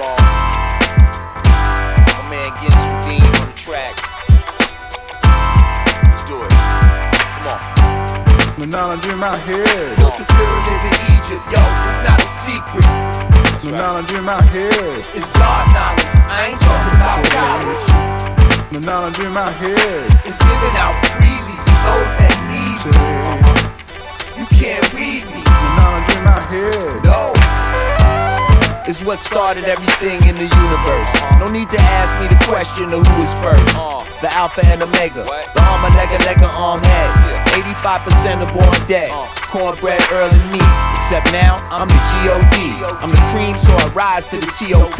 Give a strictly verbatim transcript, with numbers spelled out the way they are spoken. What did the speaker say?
Jamal. My man Ginsu Dean on the track. Let's do it. Come on. The knowledge in my head. Built the pyramids in Egypt, yo, it's not a secret. The knowledge in my head. It's God knowledge, I ain't talking about college. The knowledge in my head. It's given out freely to those that need it. You can't read me. The knowledge in my head. No. It's what started everything in the universe. No need to ask me the question of who is first. The Alpha and Omega, the arm, a leg, a leg, a arm, head. eighty-five percent are born dead. Cornbread, Earl, and me. Except now, I'm the G O D. I'm the cream, so I rise to the T O P.